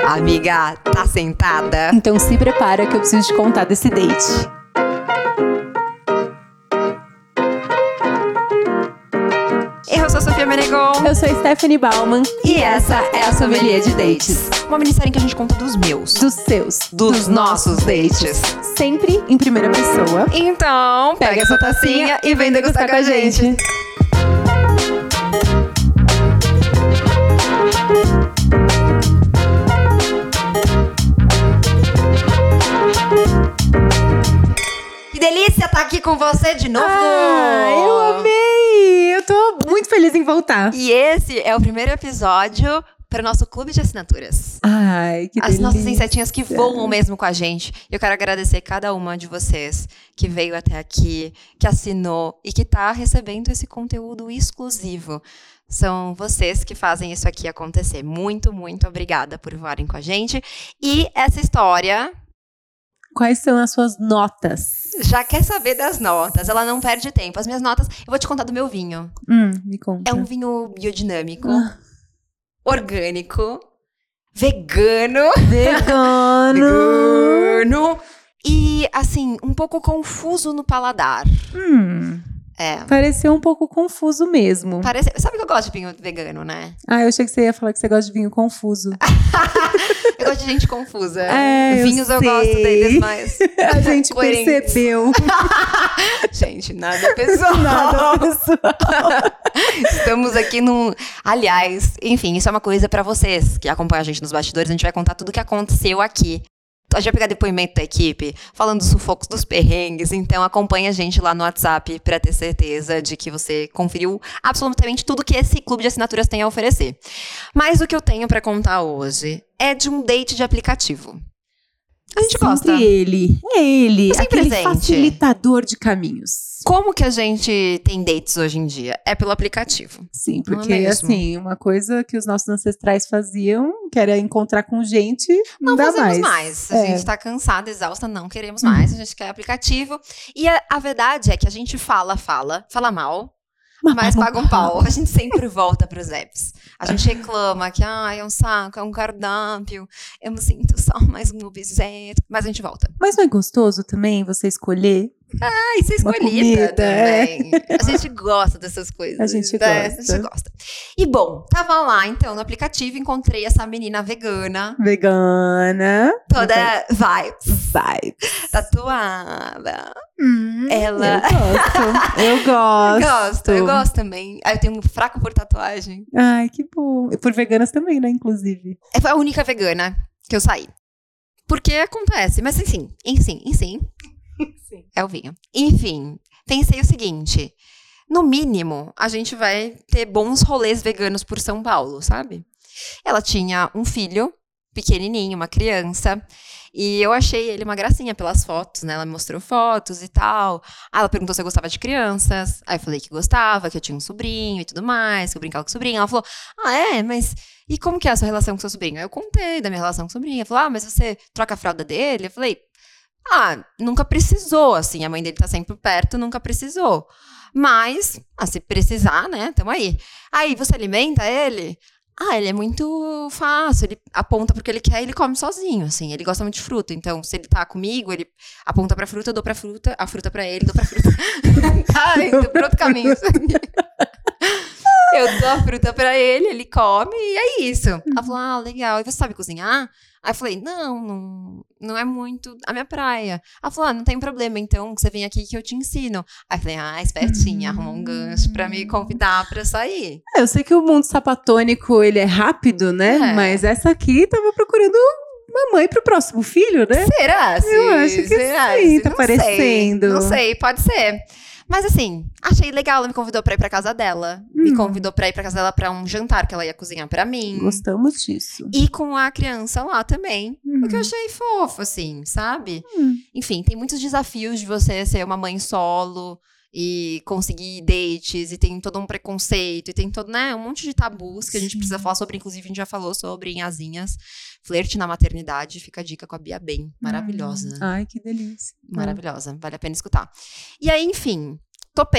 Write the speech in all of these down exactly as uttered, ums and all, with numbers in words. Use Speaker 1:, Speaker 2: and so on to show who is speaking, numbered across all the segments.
Speaker 1: Amiga, tá sentada?
Speaker 2: Então se prepara que eu preciso te contar desse date.
Speaker 1: Eu sou a Sofia Menegon.
Speaker 2: Eu sou a Stephanie Bauman.
Speaker 1: E essa é a Sommelier de Dates. Uma minissérie em que a gente conta dos meus.
Speaker 2: Dos seus.
Speaker 1: Dos, dos nossos dates.
Speaker 2: Sempre em primeira pessoa.
Speaker 1: Então, pega, pega essa tacinha e vem degustar com a gente. gente. Que delícia estar aqui com você de novo!
Speaker 2: Ah, eu amei! Eu tô muito feliz em voltar.
Speaker 1: E esse é o primeiro episódio para o nosso clube de assinaturas.
Speaker 2: Ai, que
Speaker 1: As
Speaker 2: delícia.
Speaker 1: nossas insetinhas que voam mesmo com a gente. Eu quero agradecer cada uma de vocês que veio até aqui, que assinou e que tá recebendo esse conteúdo exclusivo. São vocês que fazem isso aqui acontecer. Muito, muito obrigada por voarem com a gente. E essa história...
Speaker 2: Quais são as suas notas?
Speaker 1: Já quer saber das notas, ela não perde tempo. As minhas notas, eu vou te contar do meu vinho.
Speaker 2: Hum, me conta.
Speaker 1: É um vinho biodinâmico,
Speaker 2: ah.
Speaker 1: orgânico, vegano.
Speaker 2: Vegano.
Speaker 1: Vegano. E, assim, um pouco confuso no paladar.
Speaker 2: Hum.
Speaker 1: É.
Speaker 2: Pareceu um pouco confuso mesmo.
Speaker 1: Parece... Sabe que eu gosto de vinho vegano, né?
Speaker 2: Ah, eu achei que você ia falar que você gosta de vinho confuso.
Speaker 1: Eu gosto de gente confusa.
Speaker 2: É,
Speaker 1: Vinhos eu,
Speaker 2: eu
Speaker 1: gosto deles mais
Speaker 2: a gente
Speaker 1: coerentes.
Speaker 2: Percebeu.
Speaker 1: Gente, nada pessoal.
Speaker 2: Nada pessoal.
Speaker 1: Estamos aqui num... Aliás, enfim, isso é uma coisa pra vocês que acompanham a gente nos bastidores. A gente vai contar tudo o que aconteceu aqui. A gente vai pegar depoimento da equipe, falando dos sufocos, dos perrengues. Então, acompanha a gente lá no WhatsApp pra ter certeza de que você conferiu absolutamente tudo que esse clube de assinaturas tem a oferecer. Mas o que eu tenho pra contar hoje é de um date de aplicativo. A gente
Speaker 2: sempre
Speaker 1: gosta.
Speaker 2: ele. É ele.
Speaker 1: Sem
Speaker 2: aquele
Speaker 1: presente.
Speaker 2: facilitador de caminhos.
Speaker 1: Como que a gente tem dates hoje em dia? É pelo aplicativo.
Speaker 2: Sim,
Speaker 1: Não é
Speaker 2: porque
Speaker 1: mesmo?
Speaker 2: assim, uma coisa que os nossos ancestrais faziam, que era encontrar com gente, não,
Speaker 1: Não
Speaker 2: dá
Speaker 1: fazemos
Speaker 2: mais.
Speaker 1: mais. A
Speaker 2: É.
Speaker 1: gente tá cansada, exausta, não queremos mais. A gente quer aplicativo. E a, a verdade é que a gente fala, fala, fala mal, mas paga um pau. A gente sempre volta pros apps. A gente reclama que ah, é um saco, é um cardápio, eu me sinto só mais um objeto, mas a gente volta.
Speaker 2: Mas não é gostoso também você escolher?
Speaker 1: Ah, e ser
Speaker 2: Uma
Speaker 1: escolhida
Speaker 2: comida,
Speaker 1: também. É. A gente gosta dessas coisas.
Speaker 2: A gente
Speaker 1: né?
Speaker 2: gosta.
Speaker 1: A gente gosta. E bom, tava lá então no aplicativo, encontrei essa menina vegana.
Speaker 2: Vegana.
Speaker 1: Toda vibes.
Speaker 2: Vibes.
Speaker 1: Tatuada.
Speaker 2: Hum,
Speaker 1: Ela...
Speaker 2: Eu gosto. Eu gosto.
Speaker 1: Eu gosto, eu gosto também. Aí eu tenho um fraco por tatuagem.
Speaker 2: Ai, que bom. E por veganas também, né, inclusive.
Speaker 1: Foi a única vegana que eu saí. Porque acontece, mas enfim, enfim, enfim.
Speaker 2: Sim.
Speaker 1: É o vinho. Enfim, pensei o seguinte. No mínimo, a gente vai ter bons rolês veganos por São Paulo, sabe? Ela tinha um filho pequenininho, uma criança. E eu achei ele uma gracinha pelas fotos, né? Ela me mostrou fotos e tal. Aí ela perguntou se eu gostava de crianças. Aí eu falei que gostava, que eu tinha um sobrinho e tudo mais, que eu brincava com o sobrinho. Ela falou, ah, é? Mas e como que é a sua relação com o seu sobrinho? Aí eu contei da minha relação com o sobrinho. Ela falou, ah, mas você troca a fralda dele? Eu falei, ah, nunca precisou, assim. A mãe dele tá sempre perto, nunca precisou. Mas, ah, se precisar, né? Tamo aí. Aí, você alimenta ele? Ah, ele é muito fácil, ele aponta porque ele quer e ele come sozinho, assim, ele gosta muito de fruta, então se ele tá comigo, ele aponta pra fruta, eu dou pra fruta, a fruta pra ele, dou pra fruta. Ai, tô por outro caminho. Eu dou a fruta pra ele, ele come e é isso. Ela falou, ah, legal, e você sabe cozinhar? Aí eu falei, não, não, não é muito a minha praia. Ela falou, ah, não tem problema, então você vem aqui que eu te ensino. Aí eu falei, ah, espertinha, arrumou um gancho pra me convidar pra sair.
Speaker 2: É, eu sei que o mundo sapatônico, ele é rápido, né?
Speaker 1: É.
Speaker 2: Mas essa aqui tava procurando uma mãe pro próximo filho, né?
Speaker 1: Será? Sim,
Speaker 2: Eu acho que
Speaker 1: será?
Speaker 2: sim, tá
Speaker 1: Não
Speaker 2: parecendo.
Speaker 1: Sei, não sei, pode ser. Mas assim, achei legal, ela me convidou pra ir pra casa dela.
Speaker 2: Hum.
Speaker 1: Me convidou pra ir pra casa dela pra um jantar que ela ia cozinhar pra mim.
Speaker 2: Gostamos disso.
Speaker 1: E com a criança lá também.
Speaker 2: Hum.
Speaker 1: O que eu achei fofo, assim, sabe?
Speaker 2: Hum.
Speaker 1: Enfim, tem muitos desafios de você ser uma mãe solo e conseguir dates, e tem todo um preconceito, e tem todo, né, um monte de tabus que a gente
Speaker 2: Sim.
Speaker 1: precisa falar sobre. Inclusive, a gente já falou sobre em Asinhas, flerte na maternidade. Fica a dica com a Bia Bem, maravilhosa.
Speaker 2: Ai, que delícia.
Speaker 1: Maravilhosa, vale a pena escutar. E aí, enfim, topei.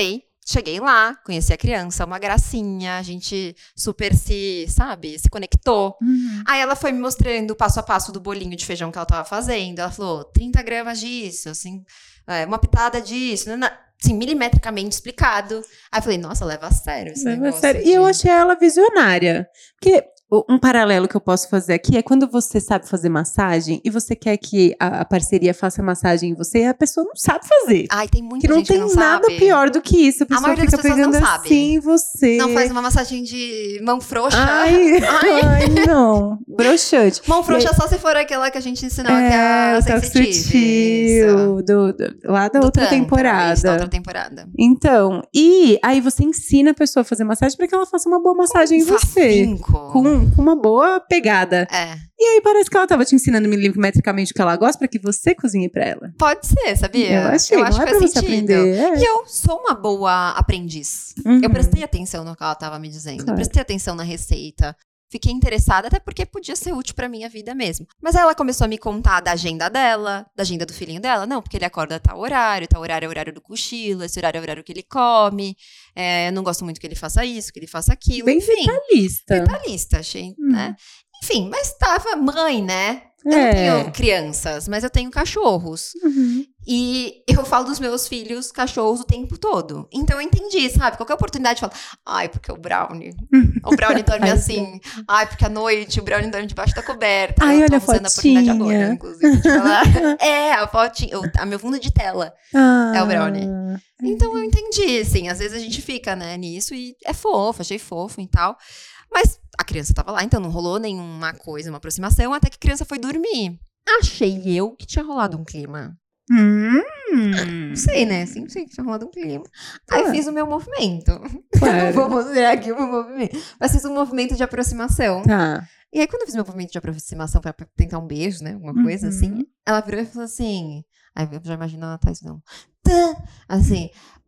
Speaker 1: cheguei lá, conheci a criança, uma gracinha, a gente super se, sabe, se conectou.
Speaker 2: Uhum.
Speaker 1: Aí ela foi me mostrando o passo a passo do bolinho de feijão que ela tava fazendo. Ela falou, trinta gramas disso, assim, é, uma pitada disso, né, assim, milimetricamente explicado. Aí eu falei, nossa, leva a sério esse
Speaker 2: Leva a
Speaker 1: negócio.
Speaker 2: sério.
Speaker 1: de-
Speaker 2: E eu achei ela visionária. Porque o- um paralelo que eu posso fazer aqui é quando você sabe fazer massagem e você quer que a, a parceria faça massagem em você e a pessoa não sabe fazer.
Speaker 1: Ai, tem muita
Speaker 2: Que não
Speaker 1: gente
Speaker 2: tem
Speaker 1: que não
Speaker 2: nada
Speaker 1: sabe.
Speaker 2: pior do que isso. A pessoa
Speaker 1: maioria
Speaker 2: fica
Speaker 1: das pessoas não
Speaker 2: pegando
Speaker 1: sabe.
Speaker 2: assim em você.
Speaker 1: Não faz uma massagem de mão frouxa.
Speaker 2: Ai,
Speaker 1: Ai.
Speaker 2: ai, não. Broxante.
Speaker 1: Mão frouxa
Speaker 2: E aí-
Speaker 1: só se for aquela que a gente ensinou, que é a
Speaker 2: o Toque
Speaker 1: sensitive. Isso.
Speaker 2: Sutil, do, do- lá da
Speaker 1: Do
Speaker 2: outra
Speaker 1: Tantra,
Speaker 2: temporada.
Speaker 1: isso, da outra temporada.
Speaker 2: Então, e aí você ensina a pessoa a fazer massagem para que ela faça uma boa massagem em você.
Speaker 1: Facinco.
Speaker 2: Com, com uma boa pegada.
Speaker 1: É.
Speaker 2: E aí parece que ela tava te ensinando milimetricamente o que ela gosta para que você cozinhe pra ela.
Speaker 1: Pode ser, sabia?
Speaker 2: Eu achei,
Speaker 1: eu acho
Speaker 2: não é
Speaker 1: que
Speaker 2: pra
Speaker 1: faz
Speaker 2: você
Speaker 1: sentido.
Speaker 2: aprender. É.
Speaker 1: E eu sou uma boa aprendiz.
Speaker 2: Uhum.
Speaker 1: Eu prestei atenção no que ela tava me dizendo.
Speaker 2: Claro.
Speaker 1: Eu prestei atenção na receita. Fiquei interessada, até porque podia ser útil pra minha vida mesmo. Mas aí ela começou a me contar da agenda dela, da agenda do filhinho dela. Não, porque ele acorda a tal horário, tal horário é o horário do cochilo, esse horário é o horário que ele come. É, eu não gosto muito que ele faça isso, que ele faça aquilo.
Speaker 2: Bem
Speaker 1: Enfim,
Speaker 2: detalhista.
Speaker 1: detalhista, achei,
Speaker 2: Hum.
Speaker 1: né? Enfim, mas tava mãe, né? Eu
Speaker 2: É.
Speaker 1: não tenho crianças, mas eu tenho cachorros.
Speaker 2: Uhum.
Speaker 1: E eu falo dos meus filhos, cachorros, o tempo todo. Então eu entendi, sabe? Qualquer oportunidade eu falo, ai, porque o Brownie. O Brownie dorme
Speaker 2: Ai,
Speaker 1: assim. Ai, porque à noite o Brownie dorme debaixo da coberta.
Speaker 2: Ai,
Speaker 1: eu tô
Speaker 2: olha a
Speaker 1: usando a oportunidade
Speaker 2: fotinha.
Speaker 1: agora, inclusive, de falar. É, a fotinha, o a meu fundo de tela.
Speaker 2: Ah,
Speaker 1: É o Brownie. Então eu entendi, assim, às vezes a gente fica, né, nisso e é fofo, achei fofo e tal. Mas a criança tava lá, então não rolou nenhuma coisa, uma aproximação, até que a criança foi dormir. Achei eu que tinha rolado um clima.
Speaker 2: Hum.
Speaker 1: Não sei, né? Sim, sei que tinha rolado um clima. Aí
Speaker 2: Ah.
Speaker 1: fiz o meu movimento.
Speaker 2: Claro.
Speaker 1: Não vou mostrar aqui o meu movimento. Mas fiz um movimento de aproximação.
Speaker 2: Tá.
Speaker 1: E aí, quando eu fiz meu movimento de aproximação pra pra tentar um beijo, né? Alguma coisa
Speaker 2: Uhum.
Speaker 1: assim. Ela virou e falou assim. Aí eu já imagino ela tá isso não. Tã! Assim.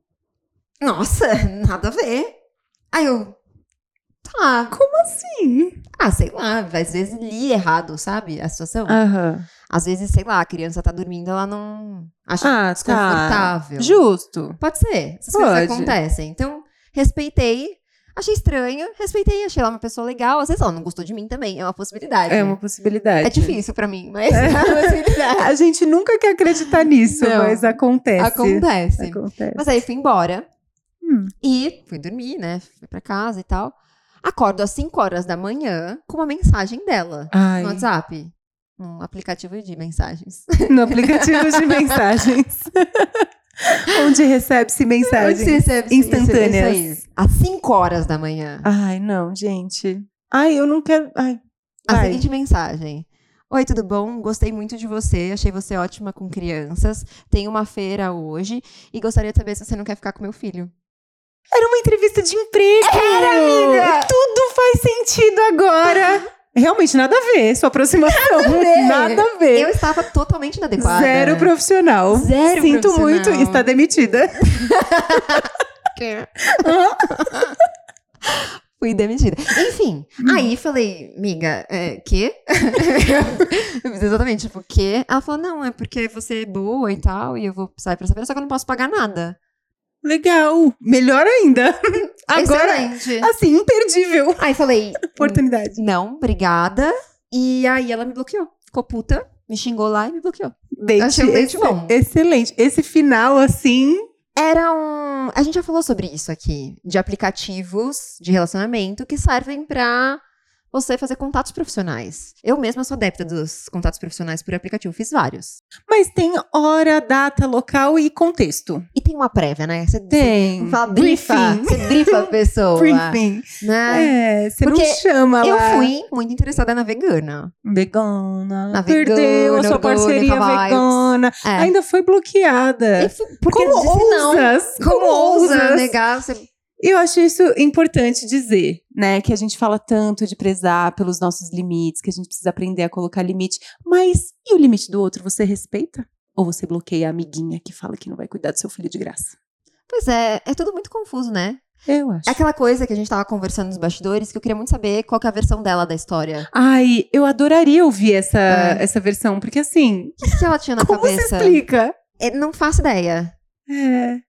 Speaker 1: Nossa, nada a ver. Aí eu. Tá.
Speaker 2: Como assim?
Speaker 1: Ah, sei lá. Às vezes li errado, sabe? A situação.
Speaker 2: Aham.
Speaker 1: Às vezes, sei lá, a criança tá dormindo, ela não acha
Speaker 2: Ah, tá.
Speaker 1: desconfortável.
Speaker 2: Justo.
Speaker 1: Pode ser. Essas
Speaker 2: Pode.
Speaker 1: coisas acontecem. Então, respeitei. Achei estranho. Respeitei. Achei ela uma pessoa legal. Às vezes ela não gostou de mim também. É uma possibilidade.
Speaker 2: É uma possibilidade.
Speaker 1: É difícil pra mim, mas é uma possibilidade.
Speaker 2: A gente nunca quer acreditar nisso,
Speaker 1: Não.
Speaker 2: mas acontece.
Speaker 1: Acontece.
Speaker 2: Acontece.
Speaker 1: Mas aí fui embora.
Speaker 2: Hum.
Speaker 1: E fui dormir, né? Fui pra casa e tal. Acordo às cinco horas da manhã com uma mensagem dela
Speaker 2: Ai.
Speaker 1: no WhatsApp. Um aplicativo de mensagens.
Speaker 2: No aplicativo de mensagens. Onde recebe-se mensagens
Speaker 1: Onde você recebe isso-
Speaker 2: instantâneas.
Speaker 1: isso aí? Às cinco horas da manhã.
Speaker 2: Ai, não, gente. Ai, eu não quero. Ai,
Speaker 1: A
Speaker 2: vai.
Speaker 1: seguinte mensagem. Oi, tudo bom? Gostei muito de você. Achei você ótima com crianças. Tem uma feira hoje e gostaria de saber se você não quer ficar com meu filho.
Speaker 2: Era uma entrevista de emprego!
Speaker 1: Era, amiga!
Speaker 2: Tudo faz sentido agora! Realmente, nada a ver, sua aproximação. Nada a ver.
Speaker 1: Eu estava totalmente inadequada.
Speaker 2: Zero profissional.
Speaker 1: Zero
Speaker 2: Sinto
Speaker 1: profissional.
Speaker 2: muito, está demitida.
Speaker 1: Fui demitida. Enfim, aí falei, amiga, é, quê? Eu fiz exatamente, tipo, quê? Ela falou, não, é porque você é boa e tal, e eu vou sair pra saber, só que eu não posso pagar nada.
Speaker 2: Legal. Melhor ainda. Agora,
Speaker 1: Excelente.
Speaker 2: assim, imperdível.
Speaker 1: Aí falei,
Speaker 2: Oportunidade.
Speaker 1: não, obrigada. E aí ela me bloqueou. Ficou puta, me xingou lá e me bloqueou.
Speaker 2: Date,
Speaker 1: Achei um date
Speaker 2: ex-
Speaker 1: bom.
Speaker 2: Excelente. Esse final, assim.
Speaker 1: Era um... A gente já falou sobre isso aqui. De aplicativos de relacionamento que servem pra você fazer contatos profissionais. Eu mesma sou adepta dos contatos profissionais por aplicativo. Fiz vários.
Speaker 2: Mas tem hora, data, local e contexto.
Speaker 1: E tem uma prévia, né? Você
Speaker 2: Tem.
Speaker 1: você fala, brifa.
Speaker 2: Briefing.
Speaker 1: Você brifa a pessoa.
Speaker 2: Briefing.
Speaker 1: Né?
Speaker 2: É, você
Speaker 1: Porque
Speaker 2: não chama
Speaker 1: Eu
Speaker 2: lá.
Speaker 1: fui muito interessada na vegana.
Speaker 2: Vegana.
Speaker 1: Na
Speaker 2: Perdeu
Speaker 1: vegana,
Speaker 2: a sua parceria
Speaker 1: orgânica vibes.
Speaker 2: vegana.
Speaker 1: É.
Speaker 2: Ainda foi bloqueada.
Speaker 1: E fui- Porque
Speaker 2: Como
Speaker 1: eu disse não.
Speaker 2: ousas?
Speaker 1: Como,
Speaker 2: Como
Speaker 1: ousa
Speaker 2: ousas?
Speaker 1: negar? Você...
Speaker 2: Eu acho isso importante dizer, né? Que a gente fala tanto de prezar pelos nossos limites, que a gente precisa aprender a colocar limite. Mas e o limite do outro, você respeita? Ou você bloqueia a amiguinha que fala que não vai cuidar do seu filho de graça?
Speaker 1: Pois é, é tudo muito confuso, né?
Speaker 2: Eu acho.
Speaker 1: É aquela coisa que a gente tava conversando nos bastidores, que eu queria muito saber qual que é a versão dela da história.
Speaker 2: Ai, eu adoraria ouvir essa,
Speaker 1: É.
Speaker 2: essa versão, porque assim,
Speaker 1: O que, que ela tinha na
Speaker 2: como
Speaker 1: cabeça?
Speaker 2: se explica?
Speaker 1: Eu não faço ideia.
Speaker 2: É.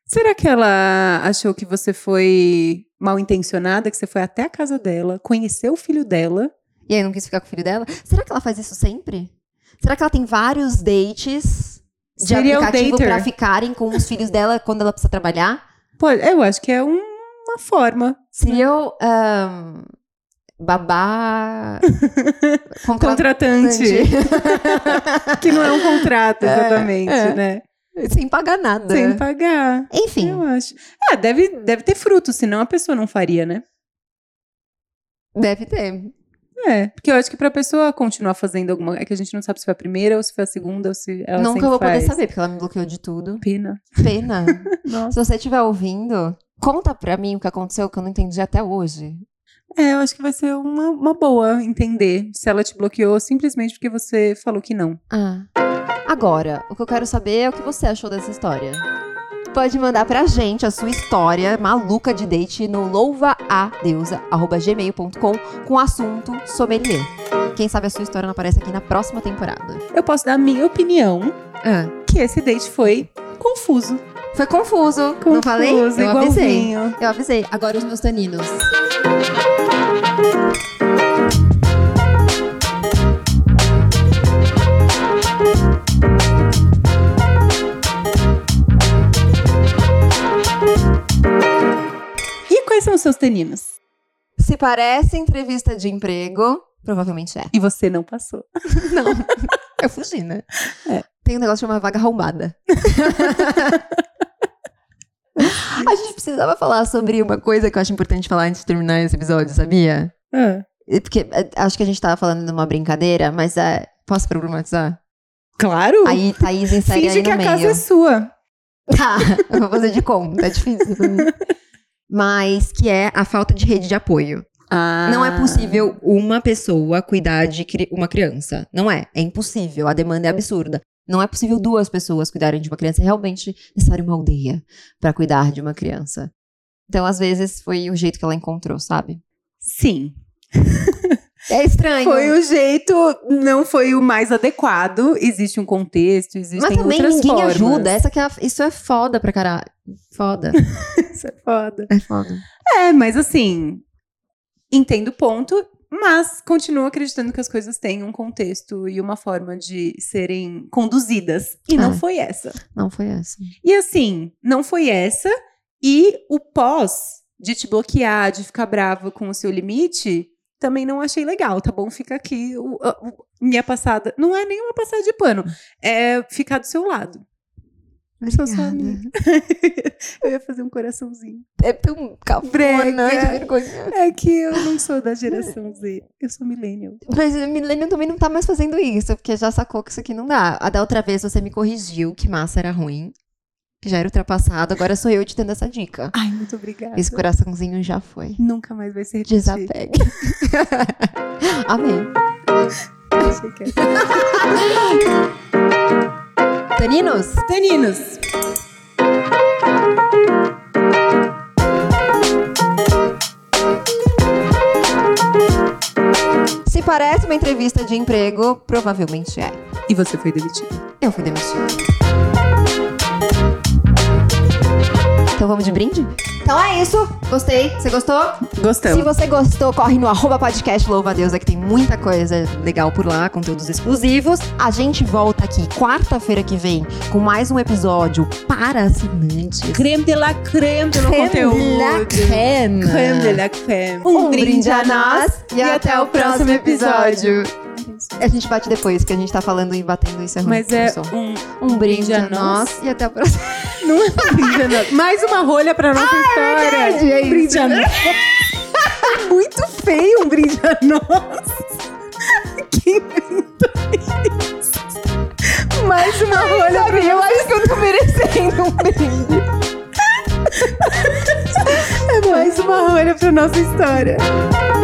Speaker 2: Será que ela achou que você foi mal intencionada, que você foi até a casa dela, conheceu o filho dela?
Speaker 1: E aí não quis ficar com o filho dela? Será que ela faz isso sempre? Será que ela tem vários dates de
Speaker 2: Serial
Speaker 1: aplicativo
Speaker 2: dater.
Speaker 1: pra ficarem com os filhos dela quando ela precisa trabalhar?
Speaker 2: Pô, eu acho que é um- uma forma.
Speaker 1: Serial um, babá... contra-
Speaker 2: Contratante. Que não é um contrato, exatamente,
Speaker 1: é.
Speaker 2: né?
Speaker 1: Sem pagar nada.
Speaker 2: Sem pagar.
Speaker 1: Enfim.
Speaker 2: Eu acho. Ah, deve, deve ter fruto, senão a pessoa não faria, né?
Speaker 1: Deve ter.
Speaker 2: É, porque eu acho que pra pessoa continuar fazendo alguma... É que a gente não sabe se foi a primeira ou se foi a segunda ou se ela
Speaker 1: Nunca
Speaker 2: sempre
Speaker 1: vou
Speaker 2: faz.
Speaker 1: poder saber, porque ela me bloqueou de tudo.
Speaker 2: Pena.
Speaker 1: Pena.
Speaker 2: Nossa.
Speaker 1: Se você estiver ouvindo, conta pra mim o que aconteceu, que eu não entendi até hoje.
Speaker 2: É, eu acho que vai ser uma, uma boa entender se ela te bloqueou simplesmente porque você falou que não.
Speaker 1: Ah. Agora, o que eu quero saber é o que você achou dessa história. Pode mandar pra gente a sua história maluca de date no louvaadeusa arroba gmail ponto com com o assunto sommelier. Quem sabe a sua história não aparece aqui na próxima temporada.
Speaker 2: Eu posso dar a minha opinião,
Speaker 1: Ah.
Speaker 2: que esse date foi confuso.
Speaker 1: Foi confuso,
Speaker 2: Confuso,
Speaker 1: não falei? Eu avisei.
Speaker 2: igualzinho.
Speaker 1: Eu avisei. Agora os meus taninos.
Speaker 2: E quais são os seus taninos?
Speaker 1: Se parece entrevista de emprego, provavelmente é.
Speaker 2: E você não passou.
Speaker 1: Não, eu fugi, né?
Speaker 2: É.
Speaker 1: Tem um negócio chamado vaga arrombada. A gente precisava falar sobre uma coisa que eu acho importante falar antes de terminar esse episódio, sabia?
Speaker 2: Ah,
Speaker 1: E Porque é, acho que a gente tava falando de uma brincadeira, mas é, posso problematizar?
Speaker 2: claro!
Speaker 1: Aí Thaís insere
Speaker 2: Finge
Speaker 1: aí
Speaker 2: que
Speaker 1: no
Speaker 2: a
Speaker 1: meio.
Speaker 2: casa é sua.
Speaker 1: Tá, eu vou fazer de conta, é difícil pra mim. Mas que é a falta de rede de apoio.
Speaker 2: Ah.
Speaker 1: Não é possível uma pessoa cuidar de cri- uma criança. Não é. É impossível. A demanda é absurda. Não é possível duas pessoas cuidarem de uma criança. É realmente necessário uma aldeia pra cuidar de uma criança. Então, às vezes, foi o jeito que ela encontrou, sabe?
Speaker 2: Sim.
Speaker 1: É estranho.
Speaker 2: Foi o jeito, não foi o mais adequado. Existe um contexto, existem
Speaker 1: Mas também
Speaker 2: outras
Speaker 1: ninguém
Speaker 2: formas.
Speaker 1: ajuda. Essa que é a- Isso é foda pra caralho. Foda.
Speaker 2: Isso é foda.
Speaker 1: É foda.
Speaker 2: É, mas assim, entendo o ponto, mas continuo acreditando que as coisas têm um contexto e uma forma de serem conduzidas. E não
Speaker 1: Ah.
Speaker 2: foi essa.
Speaker 1: Não foi essa.
Speaker 2: E assim, não foi essa. E o pós de te bloquear, de ficar brava com o seu limite, também não achei legal, tá bom? Fica aqui o, a- o- minha passada. Não é nenhuma passada de pano. É ficar do seu lado. Sou sua
Speaker 1: Obrigada.
Speaker 2: amiga. Eu ia fazer um coraçãozinho.
Speaker 1: É tão
Speaker 2: Brega.
Speaker 1: cafona, de vergonha.
Speaker 2: É que eu não sou da geração Z. Eu sou millennial.
Speaker 1: Mas o Millennium também não tá mais fazendo isso, porque já sacou que isso aqui não dá. A da outra vez você me corrigiu que massa era ruim, que já era ultrapassado, agora sou eu te dando essa dica.
Speaker 2: Ai, muito obrigada.
Speaker 1: Esse coraçãozinho já foi.
Speaker 2: Nunca mais vai ser repetido.
Speaker 1: Desapegue. Amém.
Speaker 2: Achei que era.
Speaker 1: Taninos?
Speaker 2: Taninos.
Speaker 1: Se parece uma entrevista de emprego, provavelmente é.
Speaker 2: E você foi demitido.
Speaker 1: Eu fui demitida. Então vamos de brinde? Então é isso. Gostei. Você gostou?
Speaker 2: Gostamos.
Speaker 1: Se você gostou, corre no arroba podcast Louva a Deusa, que tem muita coisa legal por lá, conteúdos exclusivos. A gente volta aqui quarta-feira que vem com mais um episódio para assinantes.
Speaker 2: Creme de la creme do
Speaker 1: Creme
Speaker 2: conteúdo.
Speaker 1: de la creme.
Speaker 2: Creme de la creme.
Speaker 1: Um, brinde a nós e até o próximo episódio. A gente bate depois, que a gente tá falando e batendo, isso é ruim.
Speaker 2: Mas é
Speaker 1: Som.
Speaker 2: um,
Speaker 1: Um brinde a nós e até o próximo.
Speaker 2: Não é um brinde a nós. Mais uma rolha pra nossa história.
Speaker 1: verdade, é
Speaker 2: um brinde a nós. É muito feio um brinde a nós. Quem inventou isso? Mais uma rolha pra
Speaker 1: Eu acho que eu tô merecendo um brinde.
Speaker 2: É mais uma rolha pra nossa história.